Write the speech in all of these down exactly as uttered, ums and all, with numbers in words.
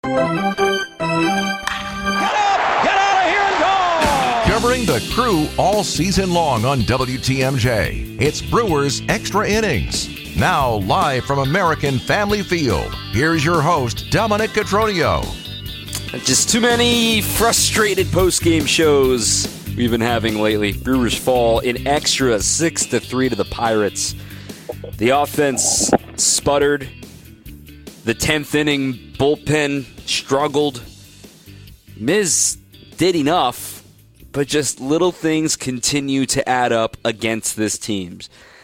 Covering the Crew all season long on W T M J, it's Brewers Extra Innings. Now live from American Family Field, here's your host, Dominic Cotroneo. Just too many frustrated post-game shows we've been having lately. Brewers fall in extra six to three to the Pirates. The offense sputtered. The tenth inning bullpen struggled. Miz did enough, but just little things continue to add up against this team.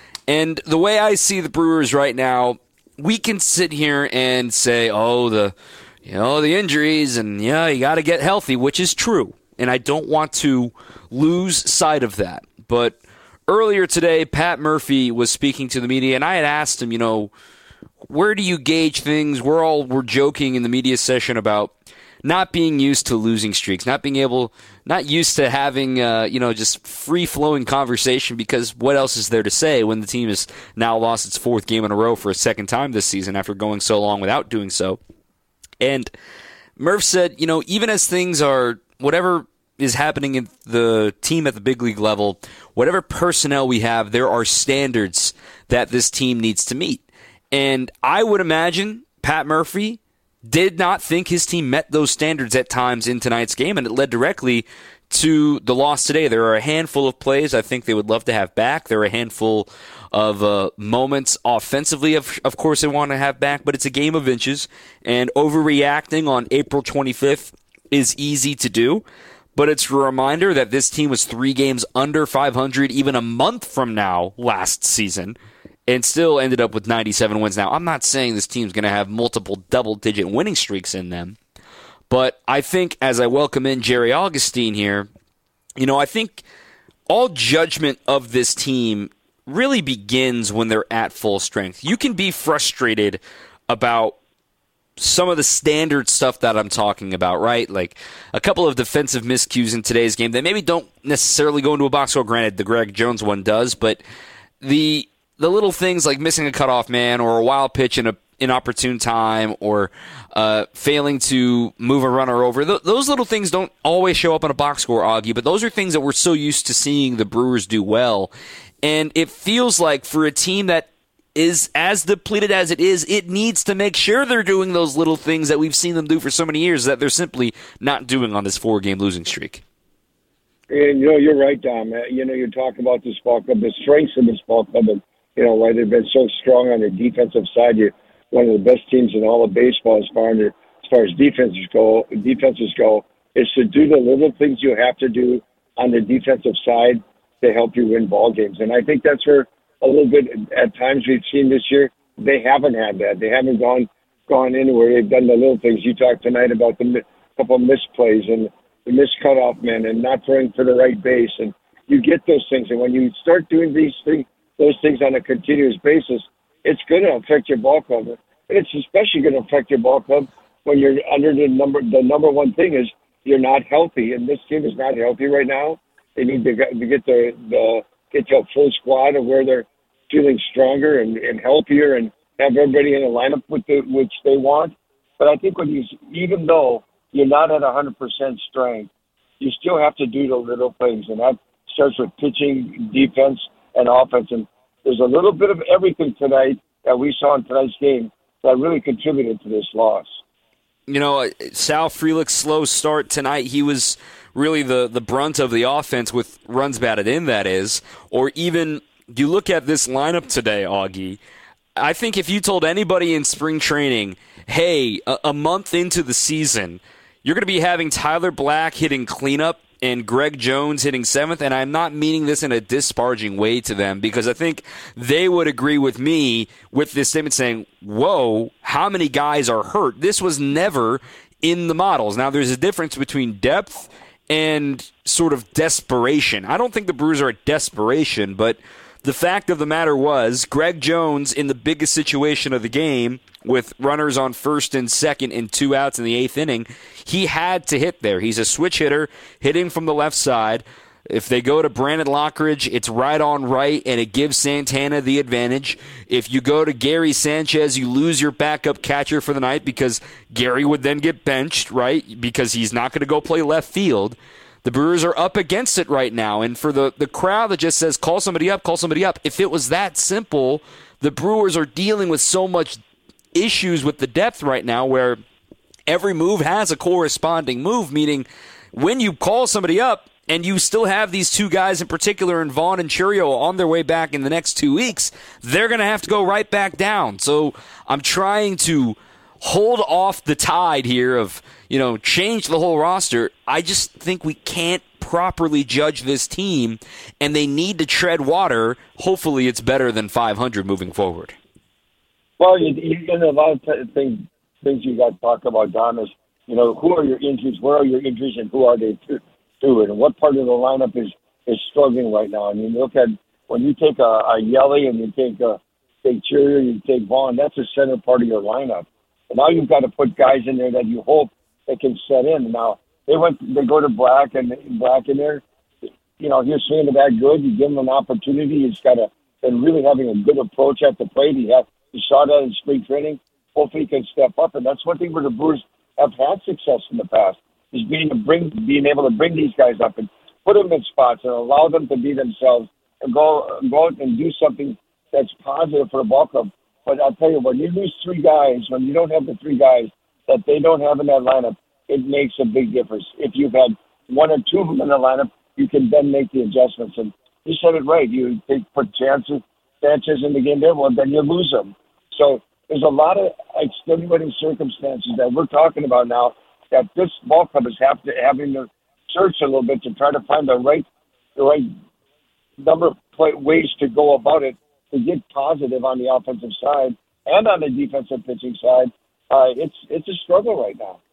And the way I see the Brewers right now, we can sit here and say, oh, the you know, the injuries, and yeah, you got to get healthy, which is true. And I don't want to lose sight of that. But earlier today, Pat Murphy was speaking to the media, and I had asked him, you know, where do you gauge things? We're all we're joking in the media session about not being used to losing streaks, not being able, not used to having, uh, you know, just free-flowing conversation, because what else is there to say when the team has now lost its fourth game in a row for a second time this season after going so long without doing so? And Murph said, you know, even as things are, whatever is happening in the team at the big league level, whatever personnel we have, there are standards that this team needs to meet. And I would imagine Pat Murphy did not think his team met those standards at times in tonight's game, and it led directly to the loss today. There are a handful of plays I think they would love to have back. There are a handful of uh, moments offensively, of, of course, they want to have back, but it's a game of inches, and overreacting on April twenty-fifth is easy to do. But it's a reminder that this team was three games under five hundred even a month from now last season, and still ended up with ninety-seven wins. Now, I'm not saying this team's going to have multiple double-digit winning streaks in them, but I think as I welcome in Jerry Augustine here, you know, I think all judgment of this team really begins when they're at full strength. You can be frustrated about some of the standard stuff that I'm talking about, right? Like a couple of defensive miscues in today's game that maybe don't necessarily go into a box score. Granted, the Greg Jones one does, but the the little things like missing a cutoff man or a wild pitch in a inopportune time or uh, failing to move a runner over, th- those little things don't always show up on a box score, Augie, but those are things that we're so used to seeing the Brewers do well. And it feels like for a team that is as depleted as it is, it needs to make sure they're doing those little things that we've seen them do for so many years that they're simply not doing on this four-game losing streak. And, you know, you're right, Dom. You know, you talk about this ball club, the strengths of this ball club, and, you know, why they've been so strong on the defensive side. You're one of the best teams in all of baseball as far as, as, far as defenses go, defenses go, is to do the little things you have to do on the defensive side to help you win ball games. And I think that's where a little bit at times we've seen this year, they haven't had that. They haven't gone gone anywhere. They've done the little things. You talked tonight about the mi- couple of misplays and the missed cutoff man and not throwing for the right base. And you get those things. And when you start doing these things, those things on a continuous basis, it's going to affect your ball club. And it's especially going to affect your ball club when you're under the number. The number one thing is you're not healthy, and this team is not healthy right now. They need to get, to get the, the get to a full squad of where they're feeling stronger and, and healthier and have everybody in a lineup with the, which they want. But I think when you, even though you're not at one hundred percent strength, you still have to do the little things, and that starts with pitching, defense, and offense. And there's a little bit of everything tonight that we saw in tonight's game that really contributed to this loss. You know, Sal Frelick's slow start tonight, he was really the, the brunt of the offense with runs batted in, that is. Or even, you look at this lineup today, Augie, I think if you told anybody in spring training, hey, a, a month into the season, you're going to be having Tyler Black hitting cleanup and Greg Jones hitting seventh, and I'm not meaning this in a disparaging way to them, because I think they would agree with me with this statement saying, whoa, how many guys are hurt? This was never in the models. Now, there's a difference between depth and sort of desperation. I don't think the Brewers are at desperation, but the fact of the matter was Greg Jones, in the biggest situation of the game, with runners on first and second and two outs in the eighth inning, he had to hit there. He's a switch hitter, hitting from the left side. If they go to Brandon Lockridge, it's right on right, and it gives Santana the advantage. If you go to Gary Sanchez, you lose your backup catcher for the night because Gary would then get benched, right, because he's not going to go play left field. The Brewers are up against it right now, and for the, the crowd that just says, call somebody up, call somebody up, if it was that simple, the Brewers are dealing with so much issues with the depth right now where every move has a corresponding move, meaning when you call somebody up, and you still have these two guys in particular, in Vaughn and Churio, on their way back in the next two weeks, they're going to have to go right back down. So I'm trying to hold off the tide here of, you know, change the whole roster. I just think we can't properly judge this team, and they need to tread water. Hopefully it's better than five hundred moving forward. Well, you, you get a lot of t- things, things you got to talk about, Don, is, you know, who are your injuries, where are your injuries, and who are they to? To it, and what part of the lineup is, is struggling right now. I mean, look at when you take a, a Yelly and you take a take Churio, you take Vaughn, that's the center part of your lineup. And now you've got to put guys in there that you hope they can set in. Now they went, they go to Black and Black in there. You know, he's swinging that good. You give him an opportunity. He's got a been really having a good approach at the plate. He had he saw that in spring training. Hopefully, he can step up, and that's one thing where the Brewers have had success in the past. Is being to bring, being able to bring these guys up and put them in spots and allow them to be themselves and go go out and do something that's positive for the ball club. But I'll tell you, when you lose three guys, when you don't have the three guys that they don't have in that lineup, it makes a big difference. If you've had one or two of them in the lineup, you can then make the adjustments. And you said it right. You take, put chances, Sanchez in the game there, well, then you lose them. So there's a lot of extenuating circumstances that we're talking about now that this ball club is have to, having to search a little bit to try to find the right the right number of play, ways to go about it to get positive on the offensive side and on the defensive pitching side. Uh, it's it's a struggle right now.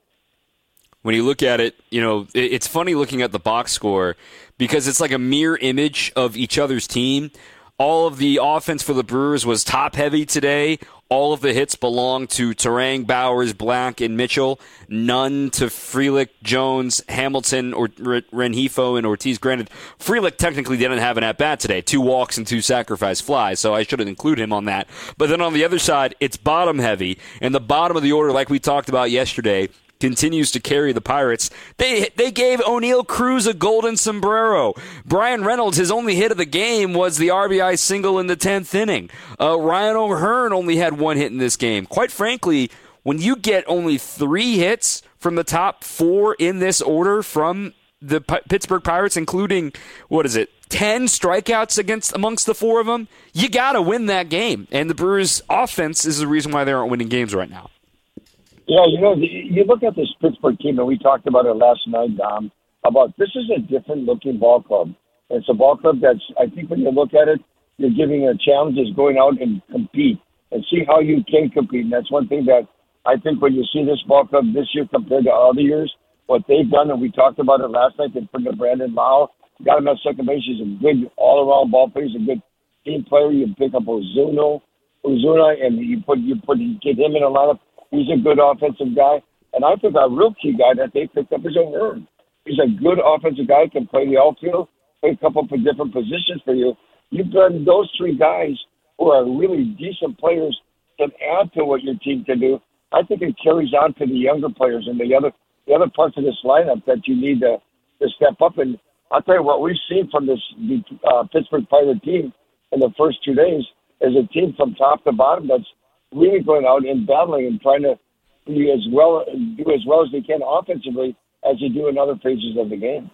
When you look at it, you know, it's funny looking at the box score because it's like a mirror image of each other's team. All of the offense for the Brewers was top-heavy today. All of the hits belong to Turang, Bowers, Black, and Mitchell. None to Frelick, Jones, Hamilton, or Rengifo, and Ortiz. Granted, Frelick technically didn't have an at-bat today. Two walks and two sacrifice flies, so I shouldn't include him on that. But then on the other side, it's bottom-heavy. And the bottom of the order, like we talked about yesterday, continues to carry the Pirates. They they gave O'Neill Cruz a golden sombrero. Brian Reynolds, his only hit of the game was the R B I single in the tenth inning. Uh, Ryan O'Hearn only had one hit in this game. Quite frankly, when you get only three hits from the top four in this order from the P- Pittsburgh Pirates, including, what is it, ten strikeouts against amongst the four of them, you got to win that game. And the Brewers' offense is the reason why they aren't winning games right now. Yeah, you know, you look at this Pittsburgh team, and we talked about it last night, Dom, about this is a different-looking ball club. It's a ball club that's, I think when you look at it, you're giving a challenge is going out and compete and see how you can compete. And that's one thing that I think when you see this ball club this year compared to other years, what they've done, and we talked about it last night, they put in Brandon Lau, got him at second base. He's a good all-around ball player. He's a good team player. You pick up Ozuna, Ozuna, and you put you put you get him in a lineup. He's a good offensive guy. And I think a real key guy that they picked up is O'Hearn. He's a good offensive guy, can play the outfield, play a couple of different positions for you. You've done those three guys who are really decent players can add to what your team can do. I think it carries on to the younger players and the other the other parts of this lineup that you need to, to step up. And I'll tell you what we've seen from this the, uh, Pittsburgh Pirate team in the first two days is a team from top to bottom that's really going out and battling and trying to be as well do as well as they can offensively as you do in other phases of the game.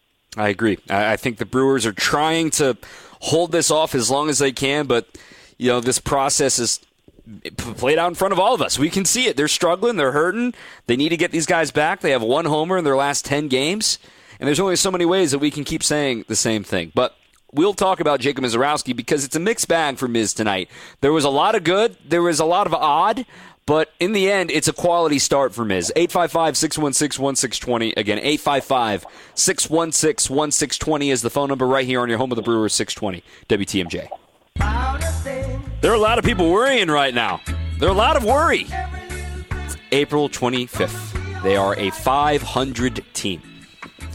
I agree. I think the Brewers are trying to hold this off as long as they can, but you know this process is played out in front of all of us. We can see it. They're struggling. They're hurting. They need to get these guys back. They have one homer in their last ten games, and there's only so many ways that we can keep saying the same thing. But we'll talk about Jacob Misiorowski because it's a mixed bag for Miz tonight. There was a lot of good. There was a lot of odd. But in the end, it's a quality start for Miz. eight five five, six one six, one six two zero. Again, eight five five, six one six, one six two zero is the phone number right here on your home of the Brewers, six twenty W T M J. There are a lot of people worrying right now. There are a lot of worry. It's April twenty-fifth. They are a five hundred team.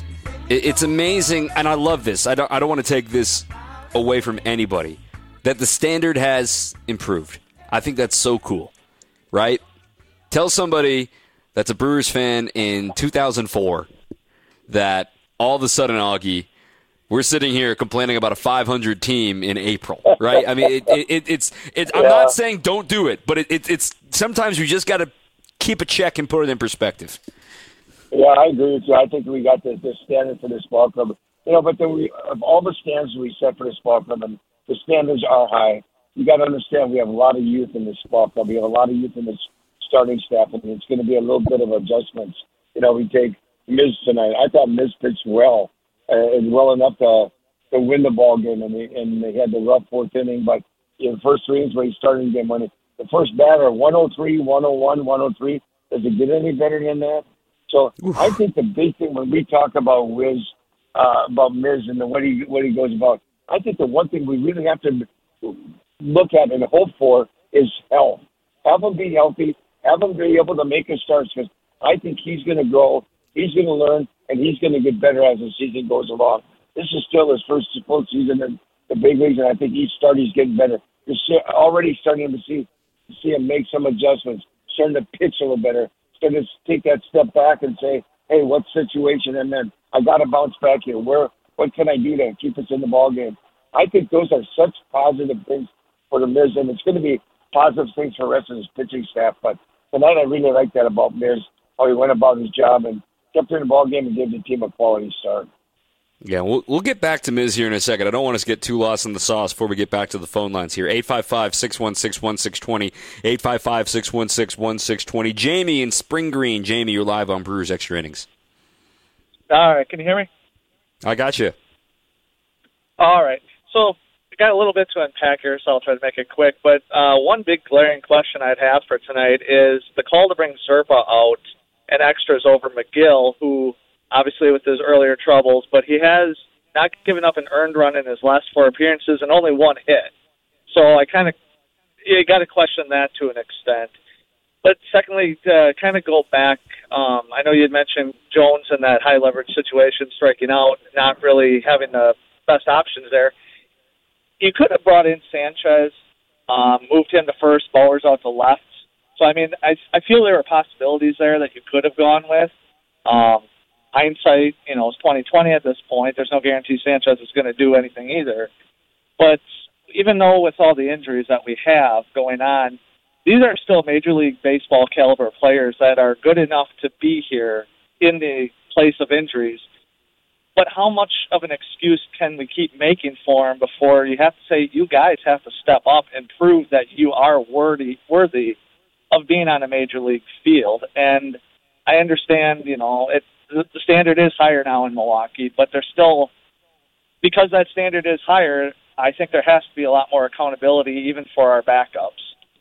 It's amazing, and I love this. I don't, I don't want to take this away from anybody, that the standard has improved. I think that's so cool, right? Tell somebody that's a Brewers fan in two thousand four that all of a sudden, Augie, we're sitting here complaining about a five hundred team in April, right? I mean, it, it, it, it's, it's. I'm yeah. not saying don't do it, but it, it, it's sometimes you just got to keep a check and put it in perspective. Yeah, I agree with you. I think we got the, the standard for this ball club. You know, but then we, of all the standards we set for this ball club, and the standards are high. You got to understand we have a lot of youth in this ball club. We have a lot of youth in this starting staff, and it's going to be a little bit of adjustments. You know, we take Miz tonight. I thought Miz pitched well, uh, and well enough to to win the ball game, and they, and they had the rough fourth inning. But in the first three innings when he started the game, when it, the first batter, one oh three, one oh one, one oh three, does it get any better than that? So Oof. I think the big thing when we talk about Wiz, uh, about Miz and the, what he what he goes about, I think the one thing we really have to look at and hope for is health. Have him be healthy. Have him be able to make his starts, because I think he's going to grow, he's going to learn, and he's going to get better as the season goes along. This is still his first full season in the big leagues, and I think each start he's getting better. You're already starting to see see him make some adjustments, starting to pitch a little better. So just take that step back and say, hey, what situation? And then I got to bounce back here. Where, what can I do to keep us in the ball game? I think those are such positive things for the Miz, and it's going to be positive things for the rest of his pitching staff. But tonight I really like that about Miz, how he went about his job and kept in the ball game and gave the team a quality start. Yeah, we'll, we'll get back to Miz here in a second. I don't want us to get too lost in the sauce before we get back to the phone lines here. eight five five, six one six, one six two zero, eight five five, six one six, one six two zero. Jamie in Spring Green. Jamie, you're live on Brewers Extra Innings. All right, can you hear me? I got you. All right, so I got a little bit to unpack here, so I'll try to make it quick. But uh, one big glaring question I'd have for tonight is the call to bring Zerpa out and extras over McGill, who obviously with his earlier troubles, but he has not given up an earned run in his last four appearances and only one hit. So I kind of you got to question that to an extent. But secondly, to kind of go back, um, I know you had mentioned Jones in that high leverage situation, striking out, not really having the best options there. You could have brought in Sanchez, um, moved him to first, Bowers out to left. So, I mean, I, I feel there are possibilities there that you could have gone with. Um, hindsight, you know, it's twenty twenty at this point. There's no guarantee Sanchez is going to do anything either. But even though with all the injuries that we have going on, these are still Major League Baseball caliber players that are good enough to be here in the place of injuries. But how much of an excuse can we keep making for them before you have to say, you guys have to step up and prove that you are worthy, worthy of being on a Major League field? And I understand, you know, it, the standard is higher now in Milwaukee, but there's still, because that standard is higher, I think there has to be a lot more accountability even for our backups.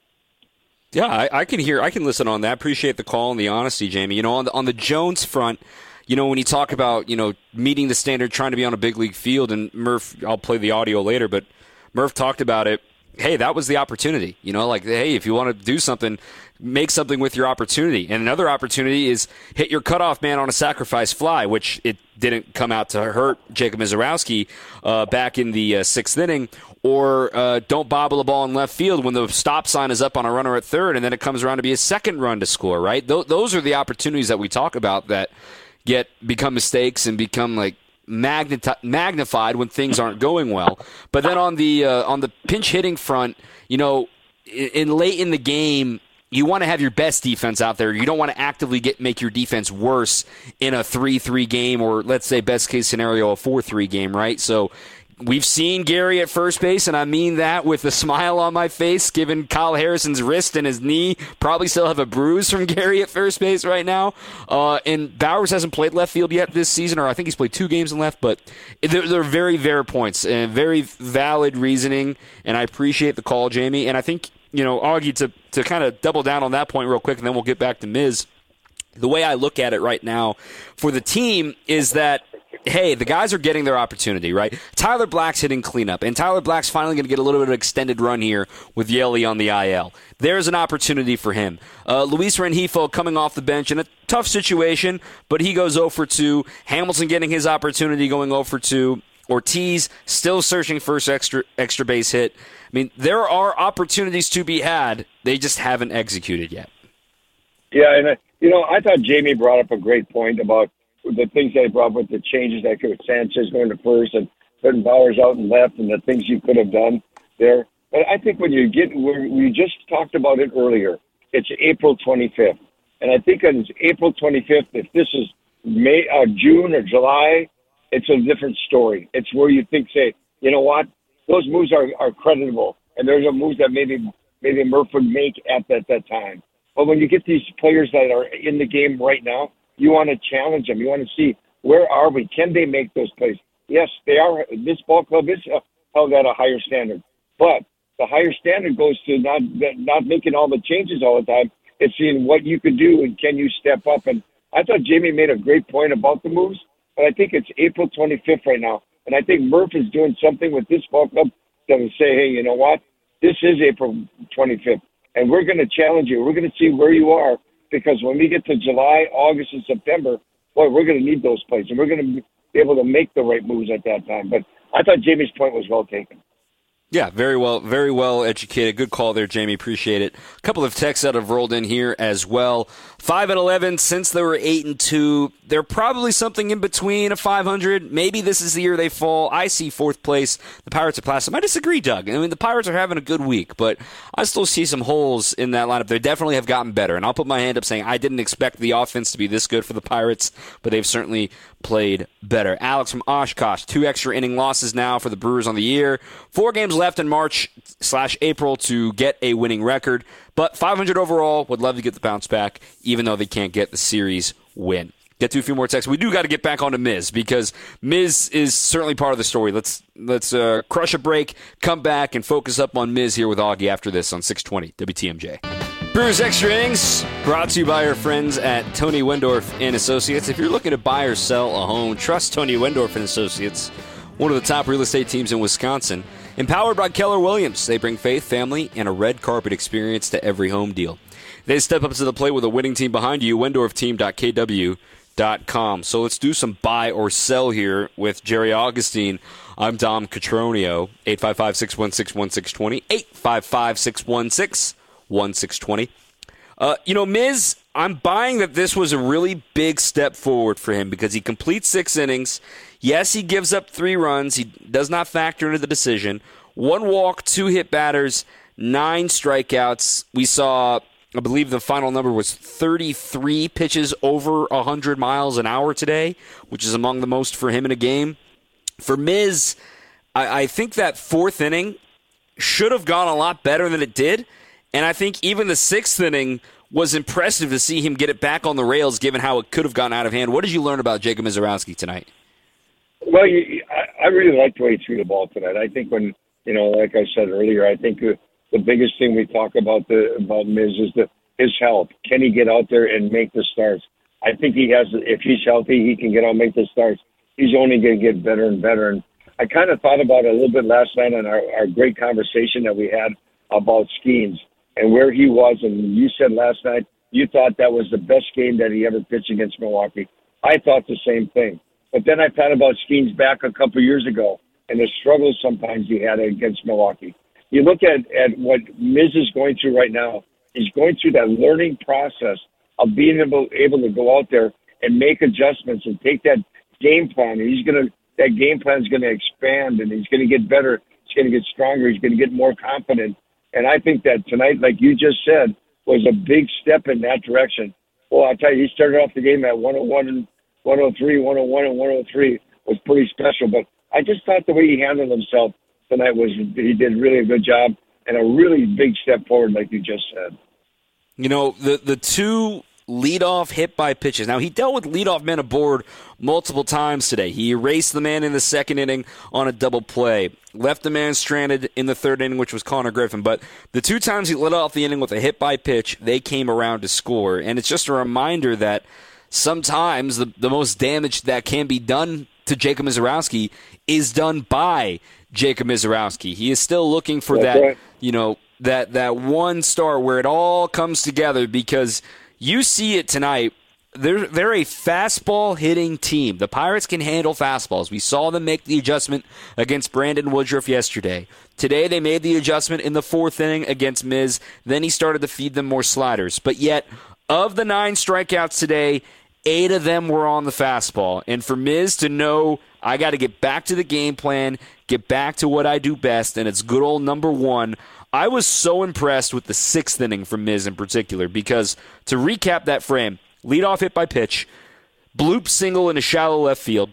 Yeah, I, I can hear, I can listen on that. Appreciate the call and the honesty, Jamie. You know, on the, on the Jones front, you know, when you talk about, you know, meeting the standard, trying to be on a big league field, and Murph, I'll play the audio later, but Murph talked about it. Hey, that was the opportunity. You know, like, hey, if you want to do something, make something with your opportunity. And another opportunity is hit your cutoff man on a sacrifice fly, which it didn't come out to hurt Jacob Misiorowski uh, back in the uh, sixth inning. Or uh, don't bobble the ball in left field when the stop sign is up on a runner at third, and then it comes around to be a second run to score, right? Th- those are the opportunities that we talk about that get become mistakes and become like magneti- magnified when things aren't going well. But then on the uh, on the pinch hitting front, you know, in, in late in the game, you want to have your best defense out there. You don't want to actively get make your defense worse in a three three game, or let's say best case scenario a four three game, right? So we've seen Gary at first base, and I mean that with a smile on my face, given Kyle Harrison's wrist and his knee. Probably still have a bruise from Gary at first base right now. Uh, and Bowers hasn't played left field yet this season, or I think he's played two games in left, but they're, they're very fair points and very valid reasoning, and I appreciate the call, Jamie. And I think, you know, Augie, to, to kind of double down on that point real quick, and then we'll get back to Miz. The way I look at it right now for the team is that hey, the guys are getting their opportunity, right? Tyler Black's hitting cleanup, and Tyler Black's finally going to get a little bit of an extended run here with Yelly on the I L. There's an opportunity for him. Uh, Luis Rengifo coming off the bench in a tough situation, but he goes oh for two. Hamilton getting his opportunity, going oh for two. Ortiz still searching for his extra, extra base hit. I mean, there are opportunities to be had. They just haven't executed yet. Yeah, and, uh, you know, I thought Jamie brought up a great point about the things they brought with the changes that could Sanchez going to first and putting Bowers out and left and the things you could have done there. But I think when you get, we just talked about it earlier, it's April twenty-fifth. And I think on April twenty-fifth, if this is May, uh, June or July, it's a different story. It's where you think, say, you know what, those moves are, are creditable, and there's a moves that maybe maybe Murph would make at that, that time. But when you get these players that are in the game right now, you want to challenge them. You want to see, where are we? Can they make those plays? Yes, they are. This ball club is held at a higher standard. But the higher standard goes to not not making all the changes all the time. It's seeing what you could do and can you step up. And I thought Jamie made a great point about the moves. But I think it's April twenty-fifth right now. And I think Murph is doing something with this ball club that will say, hey, you know what? This is April twenty-fifth. And we're going to challenge you. We're going to see where you are. Because when we get to July, August, and September, boy, we're going to need those plays. And we're going to be able to make the right moves at that time. But I thought Jamie's point was well taken. Yeah, very well, very well educated. Good call there, Jamie. Appreciate it. A couple of texts that have rolled in here as well. Five and eleven since they were eight and two. They're probably something in between a five hundred. Maybe this is the year they fall. I see fourth place. The Pirates are plastic. I disagree, Doug. I mean, the Pirates are having a good week, but I still see some holes in that lineup. They definitely have gotten better, and I'll put my hand up saying I didn't expect the offense to be this good for the Pirates, but they've certainly played better. Alex from Oshkosh, two extra inning losses now for the Brewers on the year. Four games left in March slash April to get a winning record, but five hundred overall. Would love to get the bounce back, even though they can't get the series win. Get to a few more texts. We do got to get back onto Miz because Miz is certainly part of the story. Let's let's uh, crush a break, come back, and focus up on Miz here with Augie after this on six twenty W T M J. Brewers Extra Innings brought to you by our friends at Tony Wendorf and Associates. If you're looking to buy or sell a home, trust Tony Wendorf and Associates, one of the top real estate teams in Wisconsin. Empowered by Keller Williams, they bring faith, family, and a red carpet experience to every home deal. They step up to the plate with a winning team behind you, wendorf team dot k w dot com. So let's do some buy or sell here with Jerry Augustine. I'm Dom Catronio, eight five five, six one six, one six two zero, eight five five, six one six, one six two zero. Uh, you know, Miz, I'm buying that this was a really big step forward for him because he completes six innings. Yes, he gives up three runs. He does not factor into the decision. One walk, two hit batters, nine strikeouts. We saw, I believe the final number was thirty-three pitches over one hundred miles an hour today, which is among the most for him in a game. For Miz, I, I think that fourth inning should have gone a lot better than it did. And I think even the sixth inning was impressive to see him get it back on the rails, given how it could have gone out of hand. What did you learn about Jacob Misiorowski tonight? Well, you, I, I really liked the way he threw the ball tonight. I think when, you know, like I said earlier, I think the, the biggest thing we talk about the about Miz is the, his health. Can he get out there and make the starts? I think he has. If he's healthy, he can get out and make the starts. He's only going to get better and better. And I kind of thought about it a little bit last night on our, our great conversation that we had about Skeens and where he was. And you said last night you thought that was the best game that he ever pitched against Milwaukee. I thought the same thing. But then I thought about Skeens back a couple of years ago and the struggles sometimes he had against Milwaukee. You look at, at what Miz is going through right now. He's going through that learning process of being able, able to go out there and make adjustments and take that game plan. And he's going to, that game plan is going to expand and he's going to get better. He's going to get stronger. He's going to get more confident. And I think that tonight, like you just said, was a big step in that direction. Well, I'll tell you, he started off the game at one oh one and one oh three, one oh one and one oh three was pretty special. But I just thought the way he handled himself tonight was he did really a good job and a really big step forward, like you just said. You know, the the two leadoff hit by pitches. Now, he dealt with leadoff men aboard multiple times today. He erased the man in the second inning on a double play. Left the man stranded in the third inning, which was Connor Griffin. But the two times he lit off the inning with a hit by pitch, they came around to score. And it's just a reminder that sometimes the, the most damage that can be done to Jacob Misiorowski is done by Jacob Misiorowski. He is still looking for That's that, right. you know, that that one start where it all comes together, because you see it tonight. They're, they're a fastball hitting team. The Pirates can handle fastballs. We saw them make the adjustment against Brandon Woodruff yesterday. Today they made the adjustment in the fourth inning against Miz. Then he started to feed them more sliders. But yet, of the nine strikeouts today, eight of them were on the fastball. And for Miz to know, I got to get back to the game plan, get back to what I do best, and it's good old number one. I was so impressed with the sixth inning from Miz in particular, because to recap that frame, leadoff hit by pitch, bloop single in a shallow left field,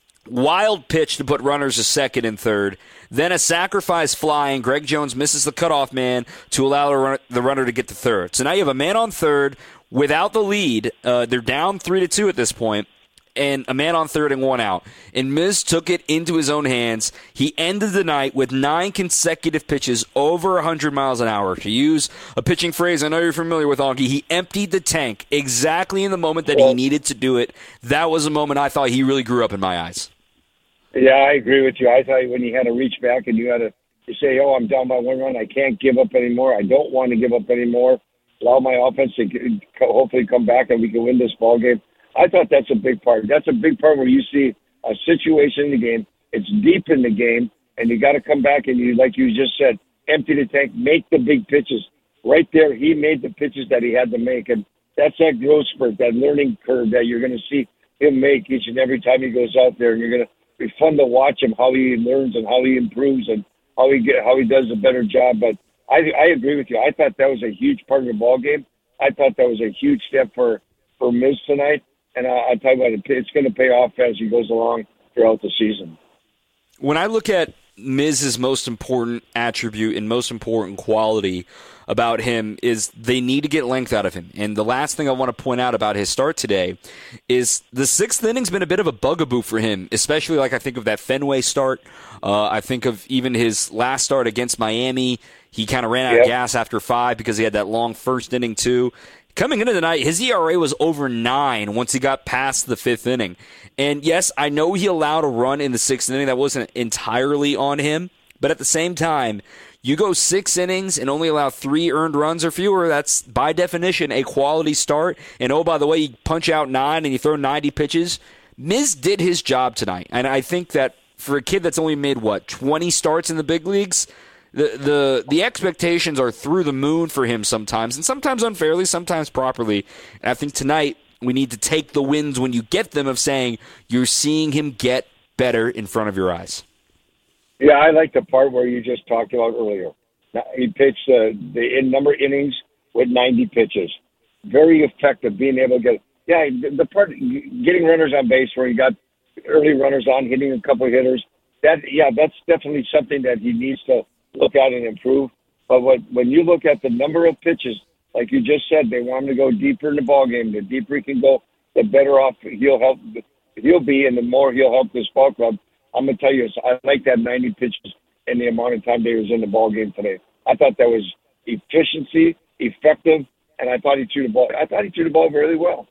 wild pitch to put runners to second and third, then a sacrifice fly, and Greg Jones misses the cutoff man to allow the runner, the runner to get to third. So now you have a man on third without the lead. Uh, they're down three to two at this point, and a man on third and one out. And Miz took it into his own hands. He ended the night with nine consecutive pitches over one hundred miles an hour. To use a pitching phrase I know you're familiar with, Augie, he emptied the tank exactly in the moment that he needed to do it. That was a moment I thought he really grew up in my eyes. Yeah, I agree with you. I thought when you had to reach back and you had to you say, oh, I'm down by one run, I can't give up anymore. I don't want to give up anymore. Allow my offense to hopefully come back and we can win this ball game. I thought that's a big part. That's a big part where you see a situation in the game. It's deep in the game, and you got to come back and you, like you just said, empty the tank, make the big pitches. Right there, he made the pitches that he had to make, and that's that growth spurt, that learning curve that you're going to see him make each and every time he goes out there, and you're going to be fun to watch him, how he learns and how he improves and how he get how he does a better job. But I, I agree with you. I thought that was a huge part of the ball game. I thought that was a huge step for for Miz tonight. And I, I tell you what, it's going to pay off as he goes along throughout the season. When I look at Miz's most important attribute and most important quality about him is they need to get length out of him. And the last thing I want to point out about his start today is the sixth inning's been a bit of a bugaboo for him, especially like I think of that Fenway start. Uh, I think of even his last start against Miami. He kind of ran out yep. of gas after five because he had that long first inning too. Coming into the night, his E R A was over nine once he got past the fifth inning. And yes, I know he allowed a run in the sixth inning. That wasn't entirely on him. But at the same time, you go six innings and only allow three earned runs or fewer, that's by definition a quality start. And oh, by the way, you punch out nine and you throw ninety pitches. Miz did his job tonight. And I think that for a kid that's only made, what, twenty starts in the big leagues, The, the the expectations are through the moon for him sometimes, and sometimes unfairly, sometimes properly. And I think tonight we need to take the wins when you get them of saying you're seeing him get better in front of your eyes. Yeah, I like the part where you just talked about earlier. Now, he pitched uh, the in number of innings with ninety pitches. Very effective, being able to get – yeah, the, the part getting runners on base where you got early runners on, hitting a couple of hitters. That yeah, that's definitely something that he needs to – look at and improve. But what, when you look at the number of pitches, like you just said, they want him to go deeper in the ball game. The deeper he can go, the better off he'll help. He'll be, and the more he'll help this ball club. I'm gonna tell you, I like that ninety pitches and the amount of time they was in the ball game today. I thought that was efficiency, effective, and I thought he threw the ball. I thought he threw the ball really well.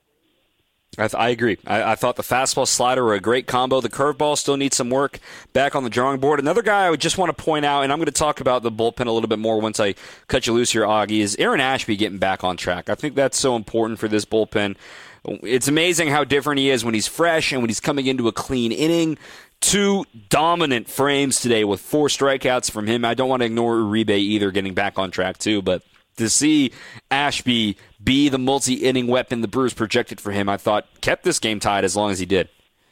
I, th- I agree. I-, I thought the fastball slider were a great combo. The curveball still needs some work back on the drawing board. Another guy I would just want to point out, and I'm going to talk about the bullpen a little bit more once I cut you loose here, Augie, is Aaron Ashby getting back on track. I think that's so important for this bullpen. It's amazing how different he is when he's fresh and when he's coming into a clean inning. Two dominant frames today with four strikeouts from him. I don't want to ignore Uribe either, getting back on track too, but to see Ashby be the multi-inning weapon the Brewers projected for him, I thought kept this game tied as long as he did.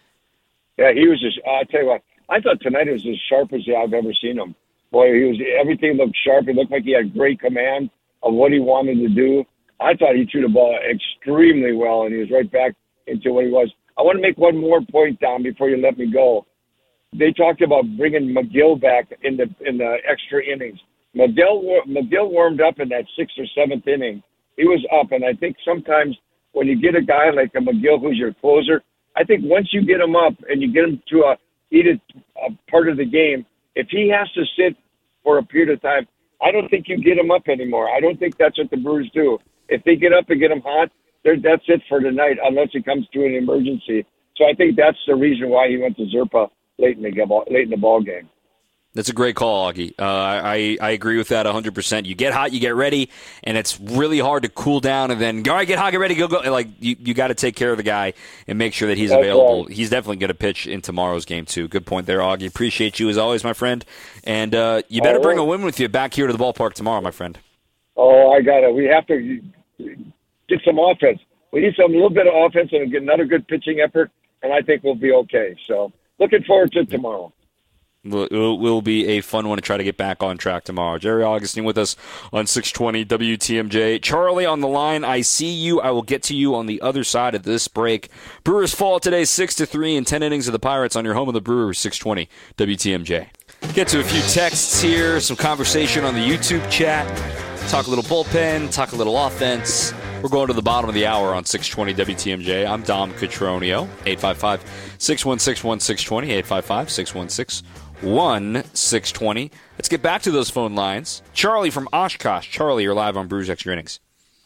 Yeah, he was just, I tell you what, I thought tonight was as sharp as I've ever seen him. Boy, he was, everything looked sharp. It looked like he had great command of what he wanted to do. I thought he threw the ball extremely well, and he was right back into what he was. I want to make one more point, Don, before you let me go. They talked about bringing McGill back in the in the extra innings. McGill, McGill warmed up in that sixth or seventh inning. He was up, and I think sometimes when you get a guy like a McGill who's your closer, I think once you get him up and you get him to a heated a part of the game, if he has to sit for a period of time, I don't think you get him up anymore. I don't think that's what the Brewers do. If they get up and get him hot, that's it for tonight, unless it comes to an emergency. So I think that's the reason why he went to Zerpa late in the late in the ball game. That's a great call, Augie. Uh, I, I agree with that one hundred percent. You get hot, you get ready, and it's really hard to cool down and then, all right, get hot, get ready, go, go. Like, you, you got to take care of the guy and make sure that he's That's available. right. He's definitely going to pitch in tomorrow's game, too. Good point there, Augie. Appreciate you as always, my friend. And uh, you better All bring right. a win with you back here to the ballpark tomorrow, my friend. Oh, I got it. We have to get some offense. We need some little bit of offense and get another good pitching effort, and I think we'll be okay. So looking forward to tomorrow. It will be a fun one to try to get back on track tomorrow. Jerry Augustine with us on six twenty W T M J. Charlie on the line. I see you. I will get to you on the other side of this break. Brewers fall today six to three in ten innings of the Pirates on your home of the Brewers, six twenty W T M J. Get to a few texts here, some conversation on the YouTube chat. Talk a little bullpen, talk a little offense. We're going to the bottom of the hour on six twenty W T M J. I'm Dom Cotroneo, eight five five, six one six, one six two zero, eight five five, six one six, one six two zero. Let's get back to those phone lines. Charlie from Oshkosh. Charlie, you're live on Brewers Extra Innings.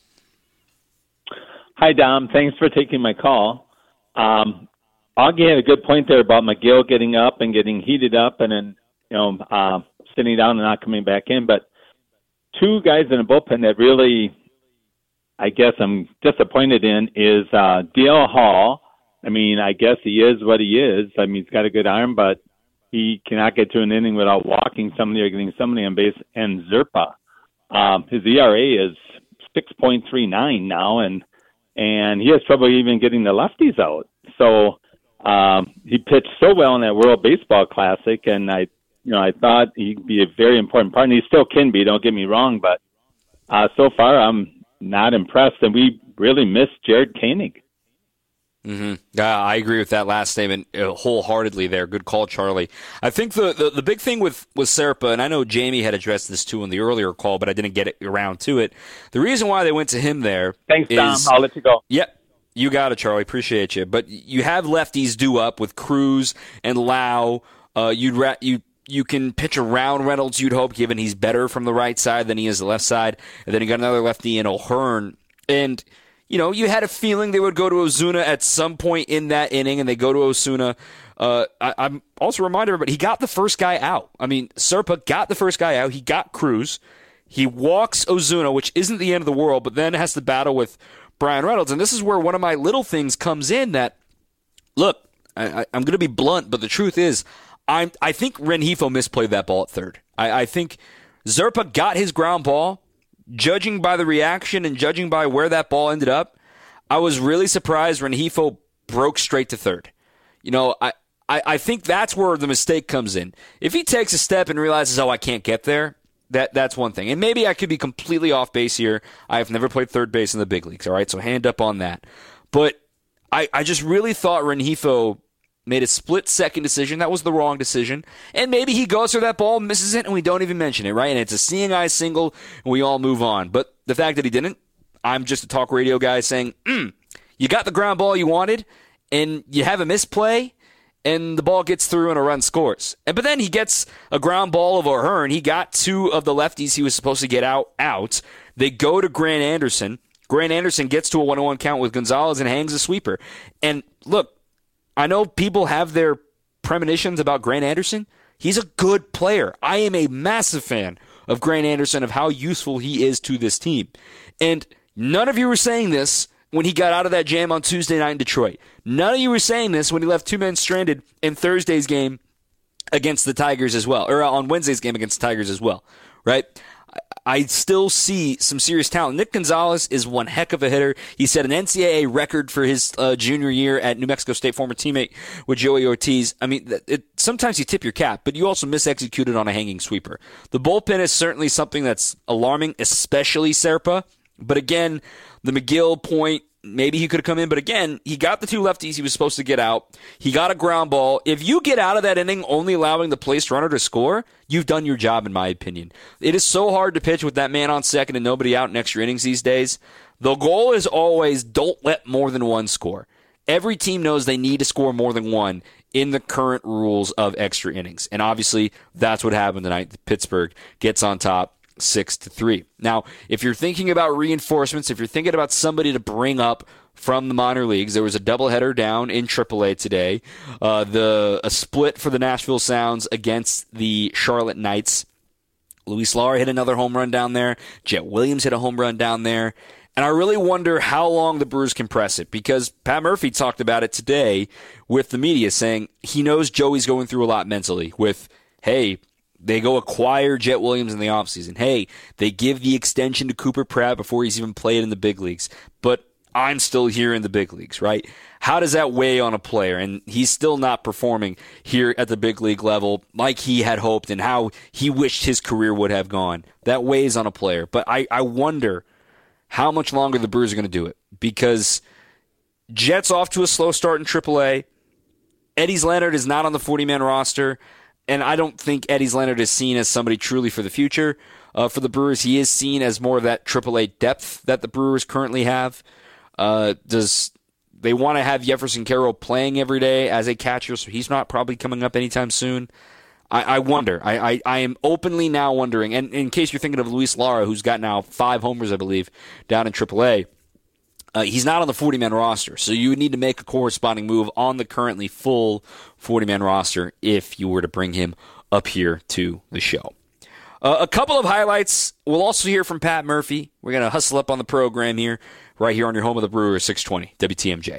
Hi, Dom. Thanks for taking my call. Um, Augie had a good point there about McGill getting up and getting heated up and then, you know, uh, sitting down and not coming back in. But two guys in the bullpen that really, I guess I'm disappointed in is uh, D L Hall. I mean, I guess he is what he is. I mean, he's got a good arm, but he cannot get to an inning without walking somebody or getting somebody on base. And Zerpa, um, his E R A is six point three nine now, and and he has trouble even getting the lefties out. So um, he pitched so well in that World Baseball Classic, and I, you know, I thought he'd be a very important part, and he still can be. Don't get me wrong, but uh, so far I'm not impressed, and we really miss Jared Koenig. Mm-hmm. Yeah, I agree with that last statement uh, wholeheartedly there. Good call, Charlie. I think the, the, the big thing with, with Serpa, and I know Jamie had addressed this too in the earlier call, but I didn't get it around to it. The reason why they went to him there Thanks, is, Tom. I'll let you go. Yep. You got it, Charlie. Appreciate you. But you have lefties due up with Cruz and Lau. Uh, you'd ra- you you can pitch around Reynolds, you'd hope, given he's better from the right side than he is the left side. And then you got another lefty in O'Hearn. And you know, you had a feeling they would go to Ozuna at some point in that inning, and they go to Ozuna. Uh, I, I'm also reminded everybody, he got the first guy out. I mean, Serpa got the first guy out. He got Cruz. He walks Ozuna, which isn't the end of the world, but then has to battle with Brian Reynolds. And this is where one of my little things comes in that, look, I, I, I'm going to be blunt, but the truth is, I'm, I think Rengifo misplayed that ball at third. I, I think Zerpa got his ground ball. Judging by the reaction and judging by where that ball ended up, I was really surprised Rengifo broke straight to third. You know, I, I, I think that's where the mistake comes in. If he takes a step and realizes, oh, I can't get there, that that's one thing. And maybe I could be completely off base here. I've never played third base in the big leagues, all right? So hand up on that. But I, I just really thought Rengifo made a split-second decision. That was the wrong decision. And maybe he goes for that ball, misses it, and we don't even mention it, right? And it's a seeing-eye single, and we all move on. But the fact that he didn't, I'm just a talk radio guy saying, mm, you got the ground ball you wanted, and you have a misplay, and the ball gets through and a run scores. And But then he gets a ground ball of O'Hearn. He got two of the lefties he was supposed to get out. out. They go to Grant Anderson. Grant Anderson gets to a one oh one count with Gonzalez and hangs a sweeper. And look, I know people have their premonitions about Grant Anderson. He's a good player. I am a massive fan of Grant Anderson, of how useful he is to this team. And none of you were saying this when he got out of that jam on Tuesday night in Detroit. None of you were saying this when he left two men stranded in Thursday's game against the Tigers as well, or on Wednesday's game against the Tigers as well, right? I still see some serious talent. Nick Gonzalez is one heck of a hitter. He set an N C double A record for his uh, junior year at New Mexico State, former teammate with Joey Ortiz. I mean, it, sometimes you tip your cap, but you also misexecuted on a hanging sweeper. The bullpen is certainly something that's alarming, especially Serpa. But again, the McGill point, maybe he could have come in. But again, he got the two lefties he was supposed to get out. He got a ground ball. If you get out of that inning only allowing the placed runner to score, you've done your job, in my opinion. It is so hard to pitch with that man on second and nobody out in extra innings these days. The goal is always don't let more than one score. Every team knows they need to score more than one in the current rules of extra innings. And obviously, that's what happened tonight. Pittsburgh gets on top six to three. Now, if you're thinking about reinforcements, if you're thinking about somebody to bring up from the minor leagues. There was a doubleheader down in triple A today. Uh, the a split for the Nashville Sounds against the Charlotte Knights. Luis Lara hit another home run down there. Jet Williams hit a home run down there. And I really wonder how long the Brewers can press it, because Pat Murphy talked about it today with the media, saying he knows Joey's going through a lot mentally with, hey, they go acquire Jet Williams in the offseason. Hey, they give the extension to Cooper Pratt before he's even played in the big leagues. But I'm still here in the big leagues, right? How does that weigh on a player? And he's still not performing here at the big league level like he had hoped and how he wished his career would have gone. That weighs on a player. But I, I wonder how much longer the Brewers are going to do it, because Jet's off to a slow start in triple A. Eddys Leonard is not on the forty-man roster, and I don't think Eddys Leonard is seen as somebody truly for the future. Uh, for the Brewers, he is seen as more of that triple A depth that the Brewers currently have. Uh, does they want to have Jefferson Carroll playing every day as a catcher, so he's not probably coming up anytime soon? I, I wonder. I, I, I am openly now wondering, and in case you're thinking of Luis Lara, who's got now five homers, I believe, down in triple A, uh, he's not on the forty-man roster, so you would need to make a corresponding move on the currently full forty-man roster if you were to bring him up here to the show. Uh, a couple of highlights. We'll also hear from Pat Murphy. We're going to hustle up on the program here, right here on your home of the Brewers, six twenty W T M J.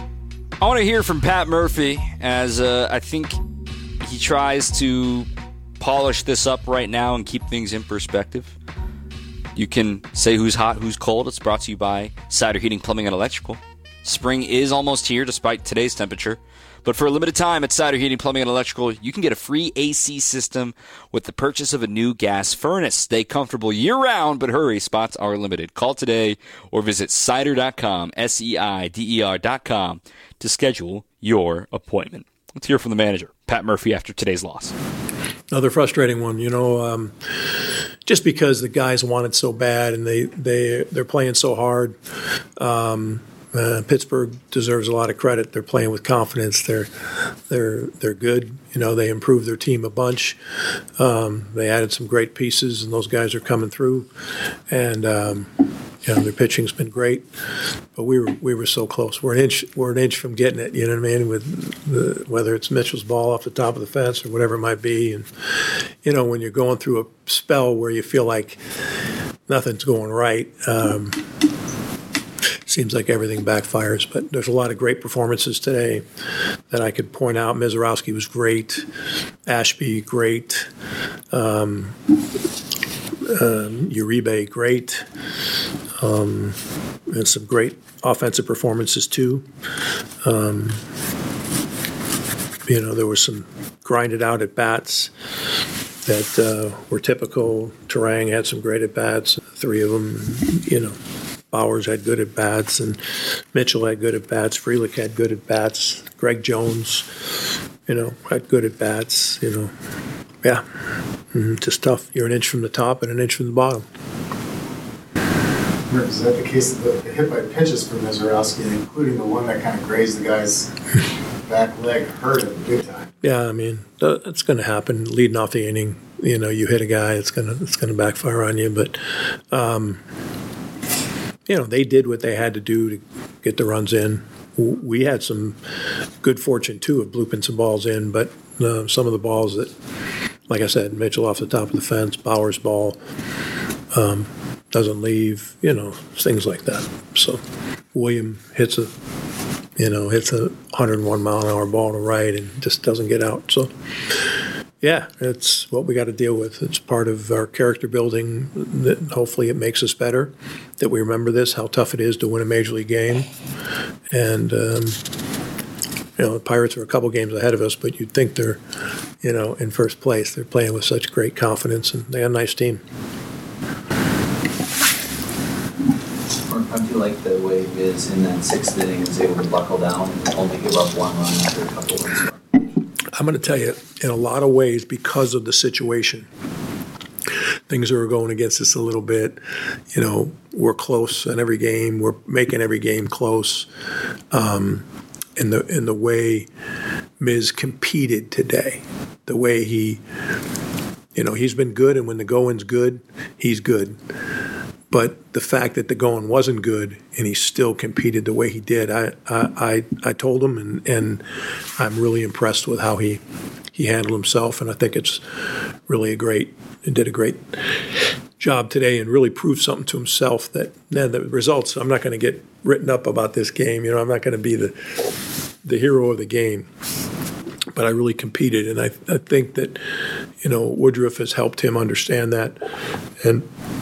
I want to hear from Pat Murphy as uh, I think he tries to polish this up right now and keep things in perspective. You can say who's hot, who's cold. It's brought to you by Cider Heating, Plumbing, and Electrical. Spring is almost here despite today's temperature. But for a limited time at Cider Heating, Plumbing, and Electrical, you can get a free A C system with the purchase of a new gas furnace. Stay comfortable year-round, but hurry, spots are limited. Call today or visit cider dot com, S E I D E R dot com, to schedule your appointment. Let's hear from the manager, Pat Murphy, after today's loss. Another frustrating one, you know, um, just because the guys want it so bad and they, they, they're playing so hard. Um, uh, Pittsburgh deserves a lot of credit. They're playing with confidence. They're they're they're good. You know, they improved their team a bunch. Um, they added some great pieces, and those guys are coming through. And um, you know, their pitching's been great, but we were we were so close. We're an inch we're an inch from getting it. You know what I mean? With the, whether it's Mitchell's ball off the top of the fence or whatever it might be, and you know, when you're going through a spell where you feel like nothing's going right, um, seems like everything backfires. But there's a lot of great performances today that I could point out. Mizorowski was great, Ashby great, um, um, Uribe great. Um, and some great offensive performances too. Um, you know, there were some grinded out at bats that uh, were typical. Turang had some great at bats. Three of them, you know, Bowers had good at bats, and Mitchell had good at bats. Frelick had good at bats. Greg Jones, you know, had good at bats. You know, yeah, mm, just tough. You're an inch from the top and an inch from the bottom. Is that the case of the, the hit by pitches for Mizorowski, including the one that kind of grazed the guy's back leg, hurt him big time? Yeah, I mean, that's going to happen. Leading off the inning, you know, you hit a guy, it's going to it's going to backfire on you. But, um, you know, they did what they had to do to get the runs in. We had some good fortune, too, of blooping some balls in, but uh, some of the balls that, like I said, Mitchell off the top of the fence, Bowers' ball, um, doesn't leave, you know, things like that. So William hits a, you know, hits a one hundred one mile an hour ball to right and just doesn't get out. So, yeah, it's what we got to deal with. It's part of our character building. That hopefully it makes us better, that we remember this, how tough it is to win a major league game. And, um, you know, the Pirates are a couple games ahead of us, but you'd think they're, you know, in first place. They're playing with such great confidence, and they got a nice team. How do you like the way Miz in that sixth inning was able to buckle down and only give up one run after a couple of runs? I'm going to tell you, in a lot of ways, because of the situation, things are going against us a little bit. You know, we're close in every game. We're making every game close. Um, in the in the way Miz competed today, the way he, you know, he's been good, and when the going's good, he's good. but the fact that the going wasn't good and he still competed the way he did, I I, I, I told him, and, and I'm really impressed with how he he handled himself, and I think it's really a great and did a great job today and really proved something to himself that man, the results, I'm not going to get written up about this game. You know, I'm not going to be the the hero of the game. But I really competed, and I, I think that, you know, Woodruff has helped him understand that. And,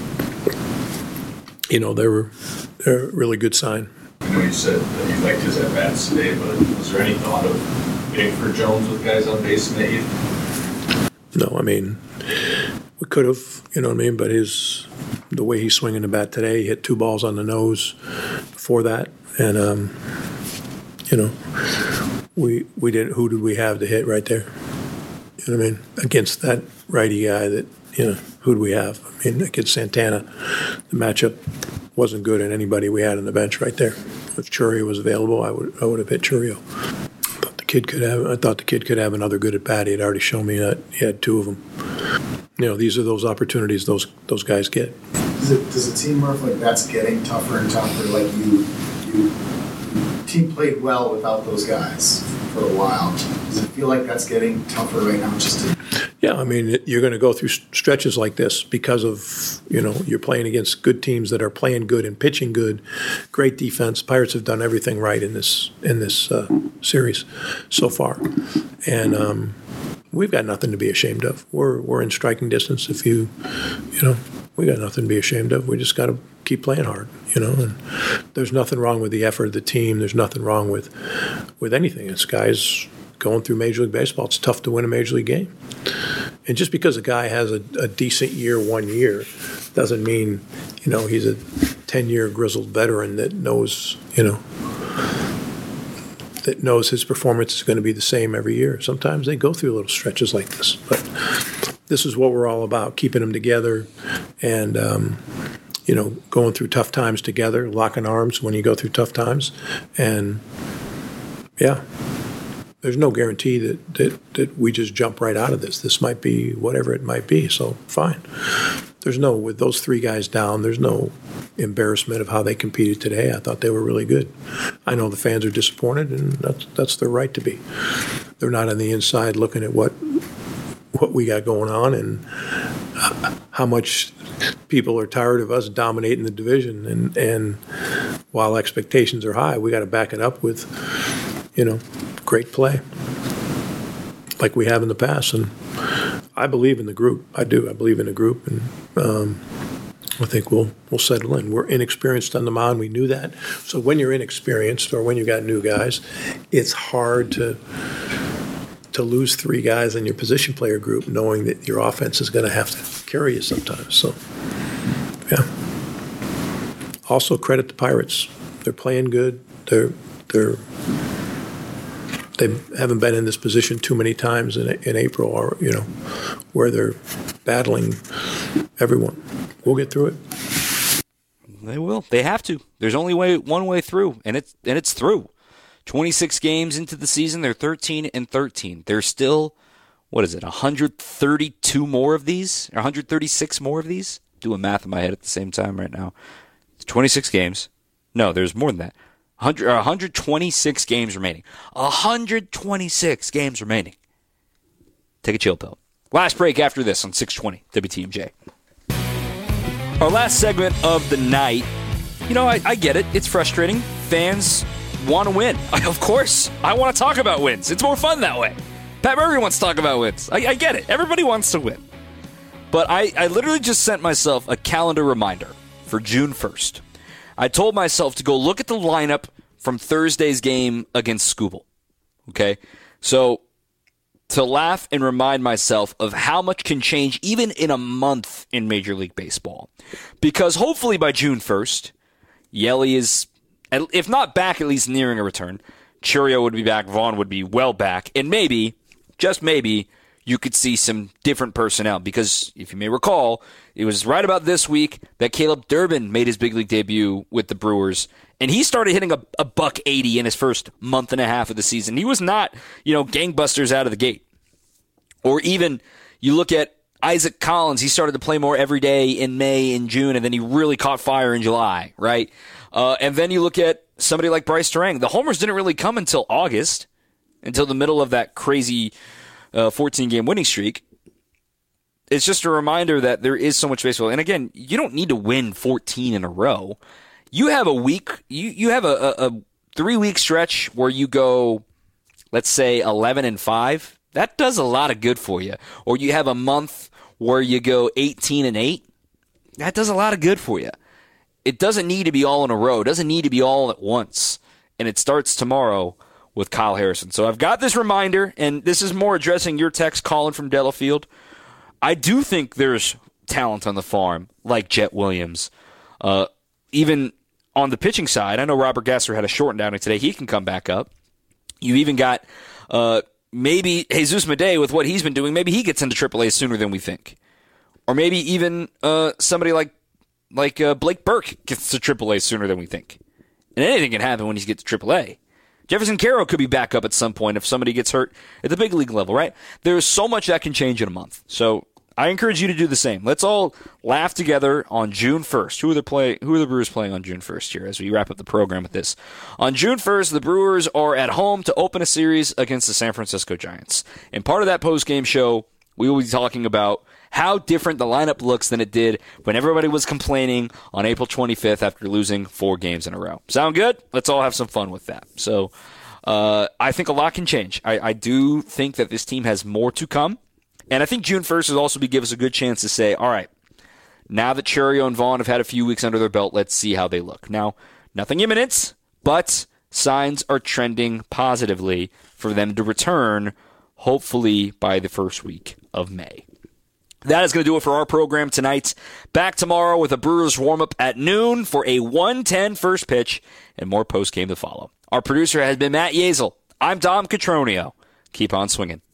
you know, they were they're a really good sign. I know you said that you liked his at-bats today, but was there any thought of hitting for Jones with guys on base in the eighth? No, I mean, we could have, you know what I mean, but his the way he's swinging the bat today, he hit two balls on the nose before that, and, um, you know, we we didn't. Who did we have to hit right there? You know what I mean? Against that righty guy, that you know, who do we have? I mean, against Santana, the matchup wasn't good, and anybody we had on the bench right there. If Churio was available, I would I would have hit Churio. But the kid could have. I thought the kid could have another good at bat. He had already shown me that he had two of them. You know, these are those opportunities those those guys get. Does it does it seem, Murph, like that's getting tougher and tougher? Like you you. Team played well without those guys for a while. Does it feel like that's getting tougher right now? Just to- yeah, I mean, you're going to go through stretches like this because of, you know, you're playing against good teams that are playing good and pitching good, great defense. Pirates have done everything right in this in this uh, series so far, and um, we've got nothing to be ashamed of. We're we're in striking distance. If you, you know, we got nothing to be ashamed of. We just got to keep playing hard, you know. And there's nothing wrong with the effort of the team. There's nothing wrong with with anything. It's guys going through Major League Baseball. It's tough to win a Major League game. And just because a guy has a, a decent year one year doesn't mean, you know, he's a ten-year grizzled veteran that knows, you know, that knows his performance is going to be the same every year. Sometimes they go through little stretches like this. But this is what we're all about, keeping them together and, um, you know, going through tough times together, locking arms when you go through tough times. And, yeah, there's no guarantee that, that, that we just jump right out of this. This might be whatever it might be, so fine. There's no, with those three guys down, there's no embarrassment of how they competed today. I thought they were really good. I know the fans are disappointed, and that's that's their right to be. They're not on the inside looking at what what we got going on and how much people are tired of us dominating the division. And, and while expectations are high, we got to back it up with, you know, great play like we have in the past. And I believe in the group. I do. I believe in the group. And um, I think we'll we'll settle in. We're inexperienced on the mound. We knew that. So when you're inexperienced or when you got new guys, it's hard to to lose three guys in your position player group knowing that your offense is going to have to carry you sometimes. So, yeah. Also credit the Pirates. They're playing good. They're they're they haven't been in this position too many times in in April, or you know, where they're battling everyone. We'll get through it. They will. They have to. There's only way one way through, and it's and it's through. twenty-six games into the season, they're thirteen and thirteen. There's still, what is it, one hundred thirty-two more of these? Or one hundred thirty-six more of these? Doing math in my head at the same time right now. It's twenty-six games. No, there's more than that. one hundred, or one hundred twenty-six games remaining. one hundred twenty-six games remaining. Take a chill pill. Last break after this on six twenty W T M J. Our last segment of the night. You know, I, I get it. It's frustrating. Fans want to win. I, of course, I want to talk about wins. It's more fun that way. Pat Murray wants to talk about wins. I, I get it. Everybody wants to win. But I, I literally just sent myself a calendar reminder for June first. I told myself to go look at the lineup from Thursday's game against Scoobel. Okay? So, to laugh and remind myself of how much can change even in a month in Major League Baseball. Because hopefully by June first, Yelly is, if not back, at least nearing a return. Churio would be back. Vaughn would be well back. And maybe, just maybe, you could see some different personnel. Because, if you may recall, it was right about this week that Caleb Durbin made his big league debut with the Brewers. And he started hitting a, a buck eighty in his first month and a half of the season. He was not, you know, gangbusters out of the gate. Or even, you look at Isaac Collins, he started to play more every day in May and June, and then he really caught fire in July, right? Uh, and then you look at somebody like Bryce Turang. The homers didn't really come until August, until the middle of that crazy uh, fourteen-game winning streak. It's just a reminder that there is so much baseball. And again, you don't need to win fourteen in a row. You have a week, you, you have a, a, a three-week stretch where you go, let's say, eleven and five. That does a lot of good for you. Or you have a month where you go eighteen and eight. That does a lot of good for you. It doesn't need to be all in a row. It doesn't need to be all at once. And it starts tomorrow with Kyle Harrison. So I've got this reminder, and this is more addressing your text, Colin from Delafield. I do think there's talent on the farm, like Jet Williams. Uh, even on the pitching side, I know Robert Gasser had a shortened outing today. He can come back up. You even got uh, maybe Jesus Madej with what he's been doing. Maybe he gets into triple A sooner than we think. Or maybe even uh, somebody like like uh, Blake Burke gets to triple A sooner than we think. And anything can happen when he gets to triple A. Jefferson Caro could be back up at some point if somebody gets hurt at the big league level, right? There's so much that can change in a month. So I encourage you to do the same. Let's all laugh together on June first. Who are the play? Who are the Brewers playing on June first here as we wrap up the program with this? On June first, the Brewers are at home to open a series against the San Francisco Giants. And part of that post-game show, we will be talking about how different the lineup looks than it did when everybody was complaining on April twenty-fifth after losing four games in a row. Sound good? Let's all have some fun with that. So uh, I think a lot can change. I, I do think that this team has more to come. And I think June first will also be give us a good chance to say, all right, now that Cherio and Vaughn have had a few weeks under their belt, let's see how they look. Now, nothing imminent, but signs are trending positively for them to return, hopefully by the first week of May. That is going to do it for our program tonight. Back tomorrow with a Brewers warm-up at noon for a one ten first pitch and more post-game to follow. Our producer has been Matt Yazel. I'm Dom Catronio. Keep on swinging.